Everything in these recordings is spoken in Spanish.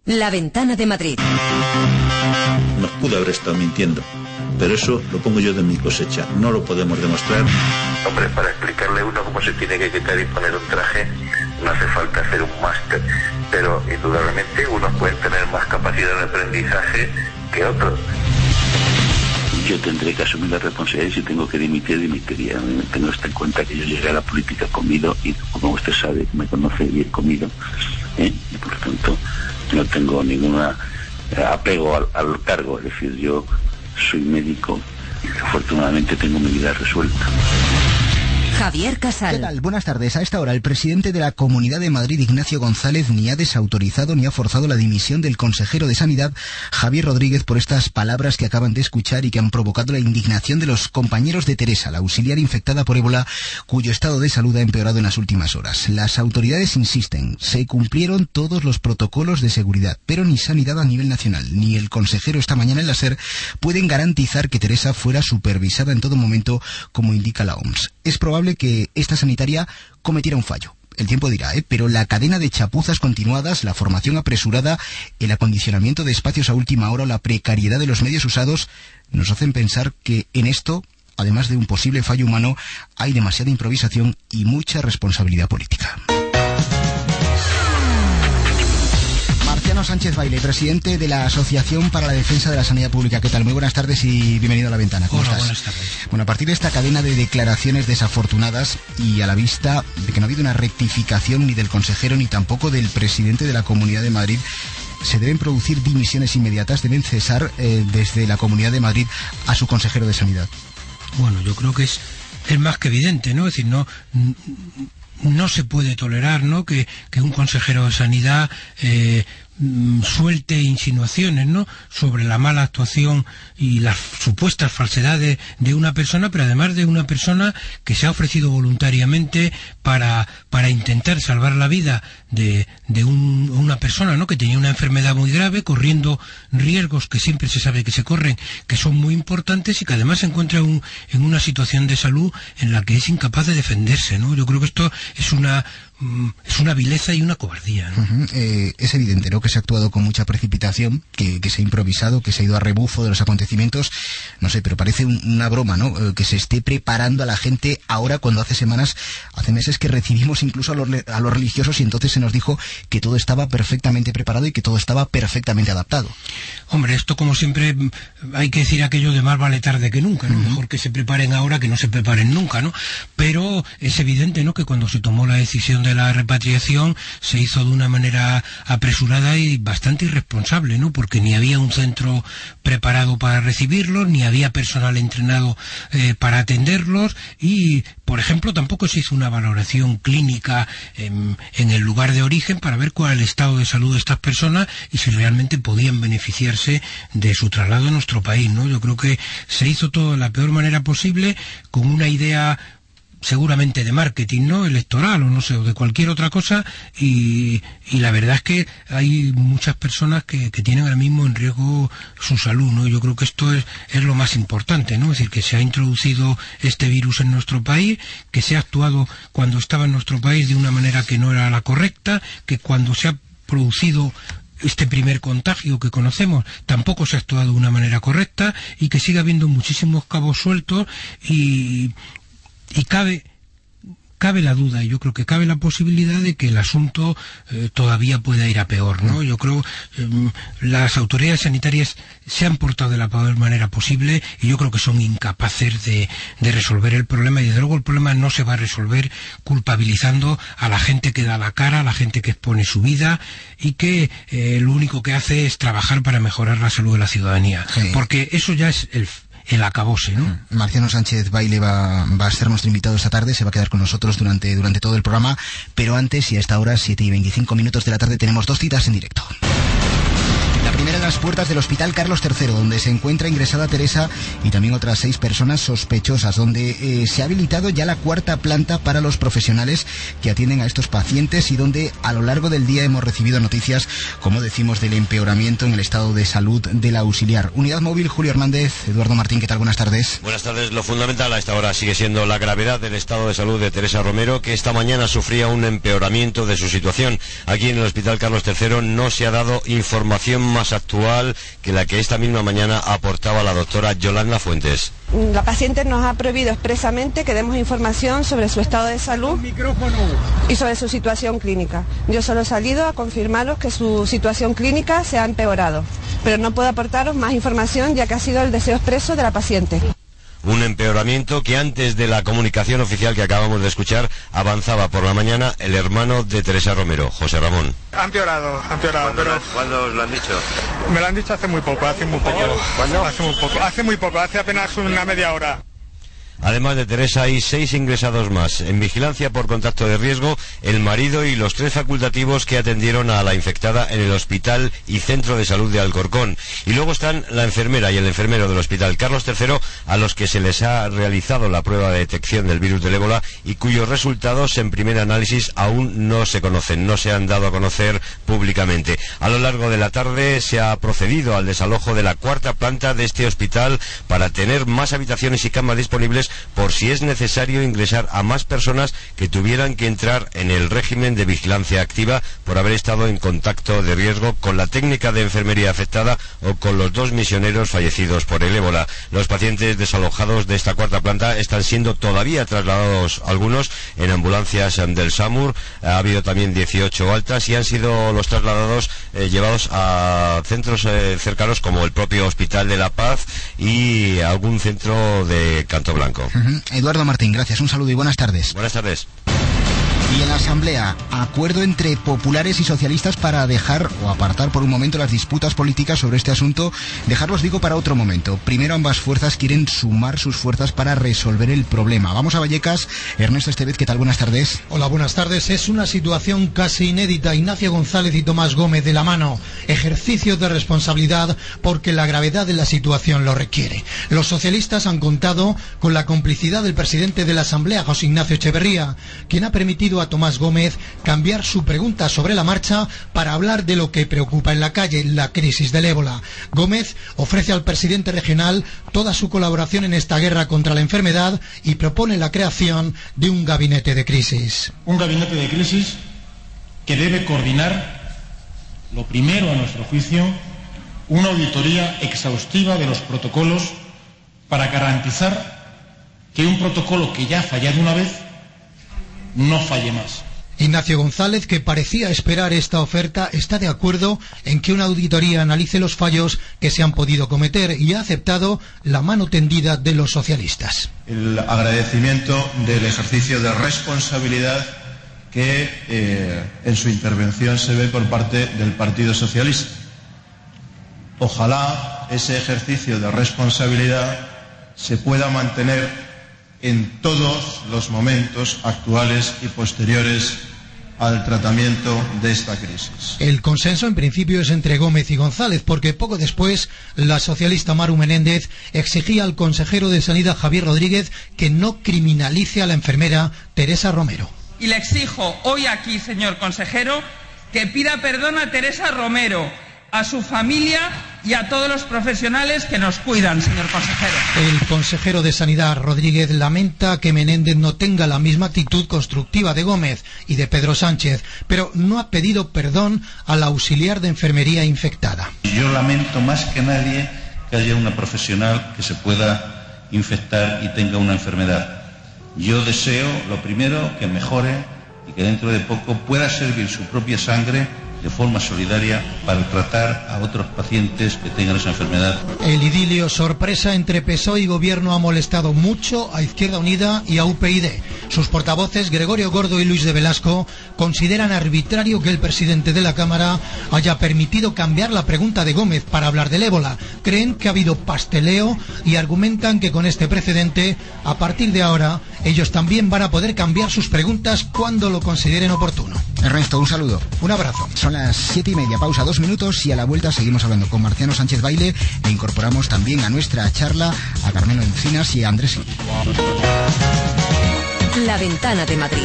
La Ventana de Madrid. Nos pudo haber estado mintiendo, pero eso lo pongo yo de mi cosecha. No lo podemos demostrar. Hombre, para explicarle a uno cómo se tiene que quitar y poner un traje, no hace falta hacer un máster. Pero indudablemente unos pueden tener más capacidad de aprendizaje que otros. Yo tendré que asumir la responsabilidad y si tengo que dimitir, dimitiría. Tengo esto en cuenta que yo llegué a la política comido y como usted sabe, me conoce bien comido, y por lo tanto no tengo ningún apego al cargo. Es decir, yo soy médico y afortunadamente tengo mi vida resuelta. Javier Casal. ¿Qué tal? Buenas tardes. A esta hora, el presidente de la Comunidad de Madrid, Ignacio González, ni ha desautorizado ni ha forzado la dimisión del consejero de Sanidad, Javier Rodríguez, por estas palabras que acaban de escuchar y que han provocado la indignación de los compañeros de Teresa, la auxiliar infectada por ébola, cuyo estado de salud ha empeorado en las últimas horas. Las autoridades insisten, se cumplieron todos los protocolos de seguridad, pero ni Sanidad a nivel nacional, ni el consejero esta mañana en la SER pueden garantizar que Teresa fuera supervisada en todo momento, como indica la OMS. Es probable que esta sanitaria cometiera un fallo. El tiempo dirá, pero la cadena de chapuzas continuadas, la formación apresurada, el acondicionamiento de espacios a última hora o la precariedad de los medios usados nos hacen pensar que en esto, además de un posible fallo humano, hay demasiada improvisación y mucha responsabilidad política. Marciano Sánchez Baile, presidente de la Asociación para la Defensa de la Sanidad Pública. ¿Qué tal? Muy buenas tardes y bienvenido a La Ventana. ¿Cómo estás? Buenas tardes. Bueno, a partir de esta cadena de declaraciones desafortunadas y a la vista de que no ha habido una rectificación ni del consejero ni tampoco del presidente de la Comunidad de Madrid, se deben producir dimisiones inmediatas, deben cesar desde la Comunidad de Madrid a su consejero de Sanidad. Bueno, yo creo que es más que evidente, ¿no? Es decir, no se puede tolerar, ¿no?, que un consejero de Sanidad suelte insinuaciones, ¿no?, sobre la mala actuación y las supuestas falsedades de una persona, pero además de una persona que se ha ofrecido voluntariamente para intentar salvar la vida de una persona, ¿no?, que tenía una enfermedad muy grave, corriendo riesgos que siempre se sabe que se corren, que son muy importantes, y que además se encuentra en una situación de salud en la que es incapaz de defenderse, ¿no? Yo creo que esto es una vileza y una cobardía, ¿no? Es evidente, ¿no?, que se ha actuado con mucha precipitación, que se ha improvisado, que se ha ido a rebufo de los acontecimientos. No sé, pero parece una broma, ¿no?, que se esté preparando a la gente ahora, cuando hace meses que recibimos incluso a los religiosos y entonces se nos dijo que todo estaba perfectamente preparado y que todo estaba perfectamente adaptado. Hombre, esto, como siempre, hay que decir aquello de más vale tarde que nunca, ¿no? Mejor que se preparen ahora que no se preparen nunca, ¿no? Pero es evidente, ¿no?, que cuando se tomó la decisión de la repatriación se hizo de una manera apresurada y bastante irresponsable, ¿no?, porque ni había un centro preparado para recibirlos, ni había personal entrenado para atenderlos, y, por ejemplo, tampoco se hizo una valoración clínica en el lugar de origen para ver cuál era el estado de salud de estas personas y si realmente podían beneficiarse de su traslado a nuestro país, ¿no? Yo creo que se hizo todo de la peor manera posible, con una idea seguramente de marketing, ¿no?, electoral, o no sé, o de cualquier otra cosa, y la verdad es que hay muchas personas que tienen ahora mismo en riesgo su salud, ¿no? Yo creo que esto es lo más importante, ¿no? Es decir, que se ha introducido este virus en nuestro país, que se ha actuado cuando estaba en nuestro país de una manera que no era la correcta, que cuando se ha producido este primer contagio que conocemos tampoco se ha actuado de una manera correcta, y que sigue habiendo muchísimos cabos sueltos, y cabe la duda, y yo creo que cabe la posibilidad de que el asunto todavía pueda ir a peor, ¿no? Yo creo las autoridades sanitarias se han portado de la peor manera posible, y yo creo que son incapaces de resolver el problema, y desde luego el problema no se va a resolver culpabilizando a la gente que da la cara, a la gente que expone su vida, y que lo único que hace es trabajar para mejorar la salud de la ciudadanía, sí. Porque eso ya es el acabose, ¿no? Marciano Sánchez Baile va a ser nuestro invitado esta tarde, se va a quedar con nosotros durante todo el programa, pero antes, y a esta hora, 7:25 de la tarde, tenemos dos citas en directo. La primera en las puertas del Hospital Carlos III, donde se encuentra ingresada Teresa y también otras 6 personas sospechosas, donde se ha habilitado ya la 4ª planta para los profesionales que atienden a estos pacientes y donde a lo largo del día hemos recibido noticias, como decimos, del empeoramiento en el estado de salud del auxiliar. Unidad móvil, Julio Hernández. Eduardo Martín, ¿qué tal? Buenas tardes. Buenas tardes. Lo fundamental a esta hora sigue siendo la gravedad del estado de salud de Teresa Romero, que esta mañana sufría un empeoramiento de su situación. Aquí en el Hospital Carlos III no se ha dado información más actual que la que esta misma mañana aportaba la doctora Yolanda Fuentes. La paciente nos ha prohibido expresamente que demos información sobre su estado de salud y sobre su situación clínica. Yo solo he salido a confirmaros que su situación clínica se ha empeorado, pero no puedo aportaros más información ya que ha sido el deseo expreso de la paciente. Un empeoramiento que antes de la comunicación oficial que acabamos de escuchar avanzaba por la mañana el hermano de Teresa Romero, José Ramón. Ha empeorado, pero... ¿Cuándo os lo han dicho? Me lo han dicho hace muy poco. ¿Cuándo? Hace muy poco, hace apenas una media hora. Además de Teresa, hay 6 ingresados más. En vigilancia por contacto de riesgo, el marido y los 3 facultativos que atendieron a la infectada en el Hospital y Centro de Salud de Alcorcón. Y luego están la enfermera y el enfermero del Hospital Carlos III, a los que se les ha realizado la prueba de detección del virus del ébola y cuyos resultados en primer análisis aún no se conocen, no se han dado a conocer públicamente. A lo largo de la tarde se ha procedido al desalojo de la 4ª planta de este hospital para tener más habitaciones y camas disponibles por si es necesario ingresar a más personas que tuvieran que entrar en el régimen de vigilancia activa por haber estado en contacto de riesgo con la técnica de enfermería afectada o con los 2 misioneros fallecidos por el ébola. Los pacientes desalojados de esta 4ª planta están siendo todavía trasladados algunos en ambulancias del SAMUR. Ha habido también 18 altas y han sido los trasladados llevados a centros cercanos como el propio Hospital de La Paz y algún centro de Canto Blanco. Eduardo Martín, gracias, un saludo y buenas tardes. Buenas tardes. Y en la Asamblea, acuerdo entre populares y socialistas para dejar o apartar por un momento las disputas políticas sobre este asunto. Dejarlos, digo, para otro momento. Primero, ambas fuerzas quieren sumar sus fuerzas para resolver el problema. Vamos a Vallecas. Ernesto Estevez, ¿qué tal? Buenas tardes. Hola, buenas tardes. Es una situación casi inédita. Ignacio González y Tomás Gómez de la mano. Ejercicio de responsabilidad porque la gravedad de la situación lo requiere. Los socialistas han contado con la complicidad del presidente de la Asamblea, José Ignacio Echeverría, quien ha permitido a Tomás Gómez cambiar su pregunta sobre la marcha para hablar de lo que preocupa en la calle, la crisis del ébola. Gómez ofrece al presidente regional toda su colaboración en esta guerra contra la enfermedad y propone la creación de un gabinete de crisis. Un gabinete de crisis que debe coordinar, lo primero a nuestro juicio, una auditoría exhaustiva de los protocolos para garantizar que un protocolo que ya ha fallado una vez no falle más. Ignacio González, que parecía esperar esta oferta, está de acuerdo en que una auditoría analice los fallos que se han podido cometer y ha aceptado la mano tendida de los socialistas. El agradecimiento del ejercicio de responsabilidad que en su intervención se ve por parte del Partido Socialista. Ojalá ese ejercicio de responsabilidad se pueda mantener en todos los momentos actuales y posteriores al tratamiento de esta crisis. El consenso en principio es entre Gómez y González, porque poco después la socialista Maru Menéndez exigía al consejero de Sanidad Javier Rodríguez que no criminalice a la enfermera Teresa Romero. Y le exijo hoy aquí, señor consejero, que pida perdón a Teresa Romero, a su familia y a todos los profesionales que nos cuidan, señor consejero. El consejero de Sanidad, Rodríguez, lamenta que Menéndez no tenga la misma actitud constructiva de Gómez y de Pedro Sánchez, pero no ha pedido perdón al auxiliar de enfermería infectada. Yo lamento más que nadie que haya una profesional que se pueda infectar y tenga una enfermedad. Yo deseo, lo primero, que mejore y que dentro de poco pueda servir su propia sangre de forma solidaria para tratar a otros pacientes que tengan esa enfermedad. El idilio sorpresa entre PSOE y Gobierno ha molestado mucho a Izquierda Unida y a UPyD. Sus portavoces, Gregorio Gordo y Luis de Velasco, consideran arbitrario que el presidente de la Cámara haya permitido cambiar la pregunta de Gómez para hablar del ébola. Creen que ha habido pasteleo y argumentan que con este precedente, a partir de ahora, ellos también van a poder cambiar sus preguntas cuando lo consideren oportuno. Ernesto, un saludo. Un abrazo. Son las 7:30, pausa 2 minutos y a la vuelta seguimos hablando con Marciano Sánchez Baile e incorporamos también a nuestra charla a Carmelo Encinas y a Andrés Gil. La Ventana de Madrid.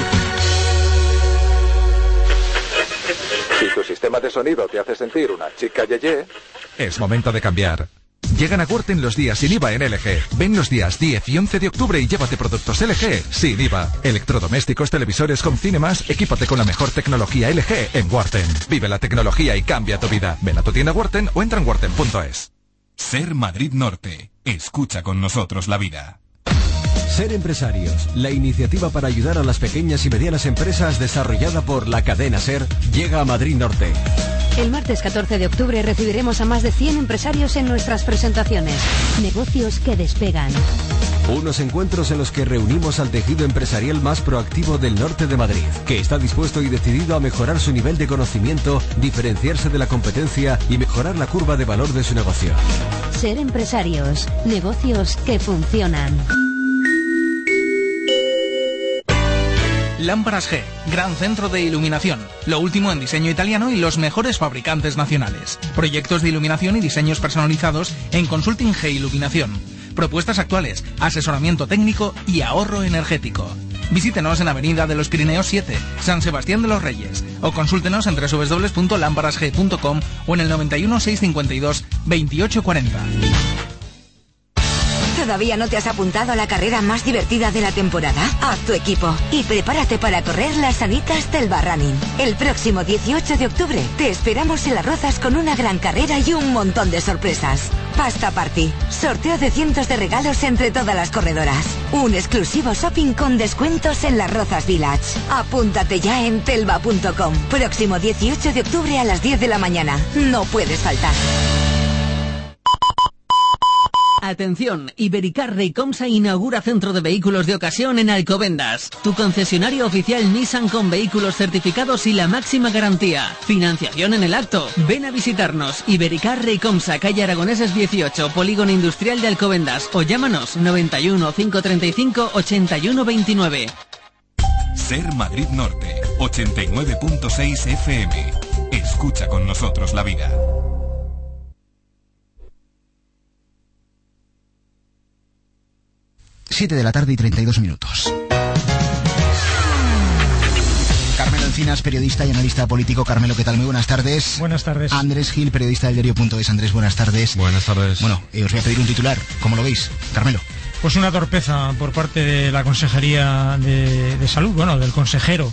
Si tu sistema de sonido te hace sentir una chica yeye, es momento de cambiar. Llegan a Worten los días sin IVA en LG. Ven los días 10 y 11 de octubre y llévate productos LG sin IVA. Electrodomésticos, televisores, home cinemas, equípate con la mejor tecnología LG en Worten. Vive la tecnología y cambia tu vida. Ven a tu tienda Worten o entra en worten.es. Ser Madrid Norte. Escucha con nosotros la vida. Ser Empresarios, la iniciativa para ayudar a las pequeñas y medianas empresas desarrollada por la cadena SER, llega a Madrid Norte. El martes 14 de octubre recibiremos a más de 100 empresarios en nuestras presentaciones. Negocios que despegan. Unos encuentros en los que reunimos al tejido empresarial más proactivo del norte de Madrid, que está dispuesto y decidido a mejorar su nivel de conocimiento, diferenciarse de la competencia y mejorar la curva de valor de su negocio. Ser Empresarios, negocios que funcionan. Lámparas G, gran centro de iluminación. Lo último en diseño italiano y los mejores fabricantes nacionales. Proyectos de iluminación y diseños personalizados en Consulting G Iluminación. Propuestas actuales, asesoramiento técnico y ahorro energético. Visítenos en Avenida de los Pirineos 7, San Sebastián de los Reyes, o consúltenos en www.lamparasg.com o en el 91 652 2840. ¿Todavía no te has apuntado a la carrera más divertida de la temporada? Haz tu equipo y prepárate para correr las Sanitas Telva Running. El próximo 18 de octubre te esperamos en Las Rozas con una gran carrera y un montón de sorpresas. Pasta Party, sorteo de cientos de regalos entre todas las corredoras. Un exclusivo shopping con descuentos en Las Rozas Village. Apúntate ya en telva.com. Próximo 18 de octubre a las 10 de la mañana. No puedes faltar. Atención, Ibericar Reycomsa inaugura centro de vehículos de ocasión en Alcobendas. Tu concesionario oficial Nissan con vehículos certificados y la máxima garantía. Financiación en el acto. Ven a visitarnos. Ibericar Reycomsa, calle Aragoneses 18, Polígono Industrial de Alcobendas. O llámanos 91 535 81 29. Ser Madrid Norte, 89.6 FM. Escucha con nosotros la vida. 7 de la tarde y 32 minutos. Carmelo Encinas, periodista y analista político. Carmelo, ¿qué tal? Muy buenas tardes. Buenas tardes. Andrés Gil, periodista del diario.es. Andrés, buenas tardes. Buenas tardes. Bueno, os voy a pedir un titular. ¿Cómo lo veis, Carmelo? Pues una torpeza por parte de la Consejería de Salud, bueno, del consejero.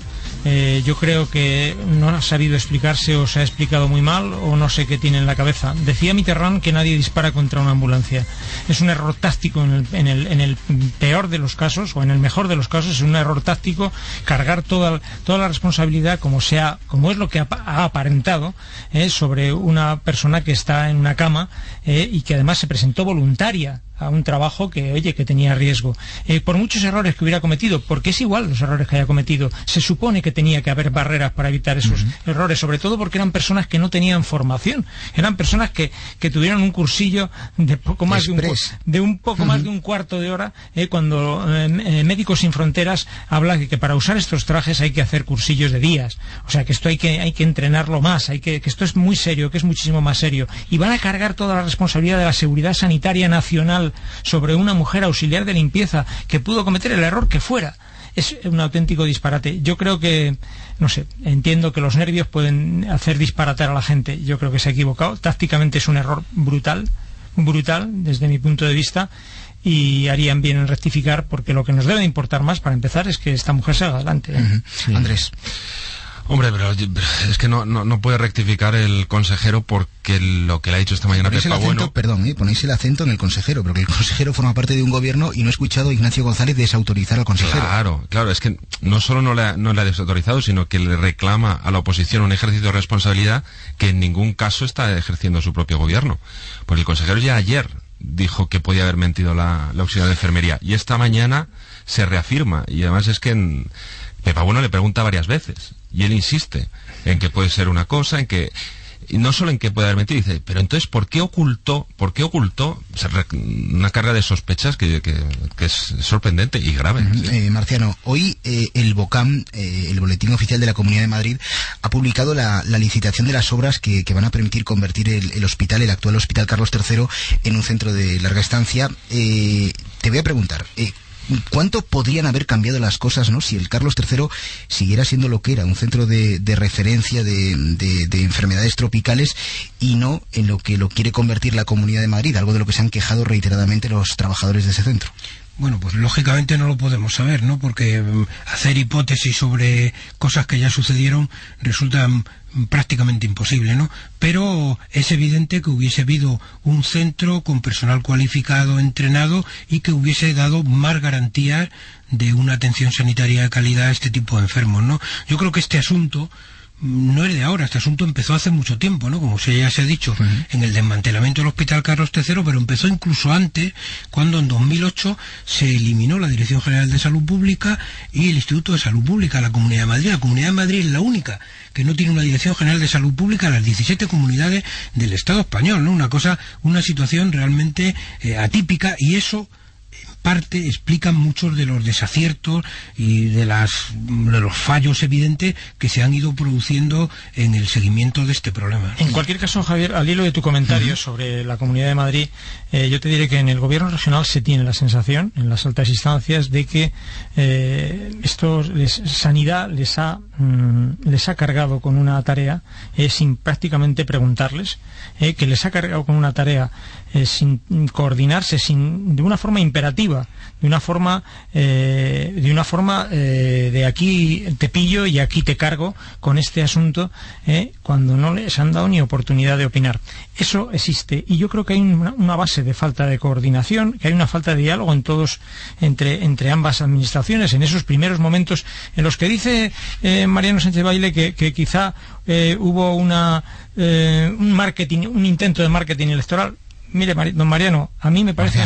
Yo creo que no ha sabido explicarse o se ha explicado muy mal o no sé qué tiene en la cabeza. Decía Mitterrand que nadie dispara contra una ambulancia. Es un error táctico en el peor de los casos, o en el mejor de los casos, es un error táctico cargar toda la responsabilidad, como es lo que ha aparentado, sobre una persona que está en una cama y que además se presentó voluntaria a un trabajo que tenía riesgo. Por muchos errores que hubiera cometido, porque es igual los errores que haya cometido, se supone que tenía que haber barreras para evitar esos errores, sobre todo porque eran personas que no tenían formación, eran personas que tuvieron un cursillo de poco más de un cuarto de hora, cuando Médicos Sin Fronteras habla de que para usar estos trajes hay que hacer cursillos de días. O sea, que esto hay que entrenarlo más, que esto es muy serio, que es muchísimo más serio, y van a cargar toda la responsabilidad de la seguridad sanitaria nacional sobre una mujer auxiliar de limpieza que pudo cometer el error que fuera. Es un auténtico disparate. Yo creo que, no sé, entiendo que los nervios pueden hacer disparatar a la gente. Yo creo que se ha equivocado. Tácticamente es un error brutal desde mi punto de vista, y harían bien en rectificar, porque lo que nos debe importar más, para empezar, es que esta mujer salga adelante. Sí. Andrés. Hombre, pero es que no puede rectificar el consejero, porque lo que le ha dicho esta mañana Pepa Bueno... Perdón, ponéis el acento en el consejero, porque el consejero forma parte de un gobierno y no he escuchado a Ignacio González desautorizar al consejero. Claro, es que no solo no le ha desautorizado, sino que le reclama a la oposición un ejercicio de responsabilidad que en ningún caso está ejerciendo su propio gobierno. Porque el consejero ya ayer dijo que podía haber mentido la auxiliar de enfermería, y esta mañana se reafirma, y además es que Pepa Bueno le pregunta varias veces y él insiste en que puede ser una cosa, en que y no solo en que puede haber mentido, dice, pero entonces ¿por qué ocultó una carga de sospechas que es sorprendente y grave? Marciano, hoy el BOCAM, el Boletín Oficial de la Comunidad de Madrid, ha publicado la licitación de las obras que van a permitir convertir el actual Hospital Carlos III en un centro de larga estancia. Te voy a preguntar, ¿cuánto podrían haber cambiado las cosas, ¿no?, si el Carlos III siguiera siendo lo que era, un centro de referencia de enfermedades tropicales, y no en lo que lo quiere convertir la Comunidad de Madrid, algo de lo que se han quejado reiteradamente los trabajadores de ese centro? Bueno, pues lógicamente no lo podemos saber, ¿no? Porque hacer hipótesis sobre cosas que ya sucedieron resulta prácticamente imposible, ¿no? Pero es evidente que hubiese habido un centro con personal cualificado, entrenado, y que hubiese dado más garantías de una atención sanitaria de calidad a este tipo de enfermos, ¿no? Yo creo que este asunto no es de ahora, este asunto empezó hace mucho tiempo, ¿no? Como ya se ha dicho, en el desmantelamiento del Hospital Carlos III, pero empezó incluso antes, cuando en 2008 se eliminó la Dirección General de Salud Pública y el Instituto de Salud Pública, la Comunidad de Madrid. La Comunidad de Madrid es la única que no tiene una Dirección General de Salud Pública en las 17 comunidades del Estado español, ¿no? Una situación realmente atípica, y eso parte explican muchos de los desaciertos y de los fallos evidentes que se han ido produciendo en el seguimiento de este problema. En cualquier caso, Javier, al hilo de tu comentario sobre la Comunidad de Madrid, yo te diré que en el gobierno regional se tiene la sensación, en las altas instancias, de que Sanidad les ha cargado con una tarea sin prácticamente preguntarles, que les ha cargado con una tarea sin coordinarse, de una forma imperativa, de una forma de aquí te pillo y aquí te cargo con este asunto, cuando no les han dado ni oportunidad de opinar. Eso existe, y yo creo que hay una base de falta de coordinación, que hay una falta de diálogo entre ambas administraciones en esos primeros momentos en los que dice Mariano Sánchez Baile que quizá hubo un intento de marketing electoral. Mire, don Mariano, a mí me parece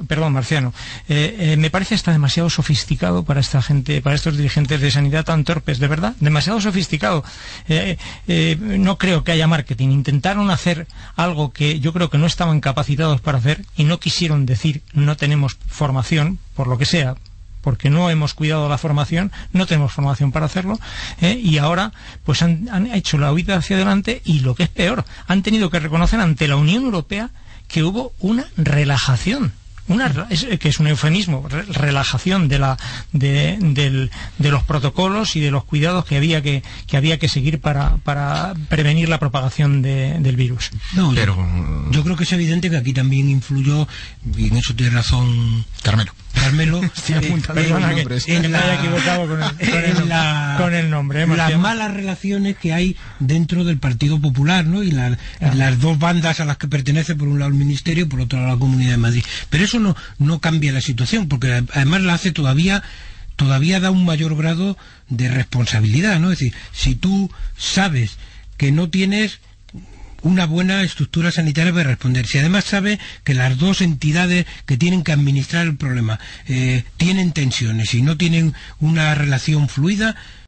me parece hasta demasiado sofisticado para esta gente, para estos dirigentes de sanidad tan torpes, de verdad, demasiado sofisticado. No creo que haya marketing. Intentaron hacer algo que yo creo que no estaban capacitados para hacer, y no quisieron decir no tenemos formación, por lo que sea, porque no hemos cuidado la formación, no tenemos formación para hacerlo, y ahora pues han hecho la huida hacia adelante, y lo que es peor, han tenido que reconocer ante la Unión Europea que hubo una relajación, que es un eufemismo, relajación de los protocolos y de los cuidados que había que seguir para prevenir la propagación del virus. No, pero yo creo que es evidente que aquí también influyó, y en eso tiene razón Carmelo, perdona que me haya equivocado con el nombre. Las malas relaciones que hay dentro del Partido Popular, ¿no? Y las dos bandas a las que pertenece, por un lado el Ministerio y por otro lado la Comunidad de Madrid. Pero eso no cambia la situación, porque además la hace todavía da un mayor grado de responsabilidad, ¿no? Es decir, si tú sabes que no tienes una buena estructura sanitaria para responder, si además sabe que las dos entidades que tienen que administrar el problema tienen tensiones y no tienen una relación fluida,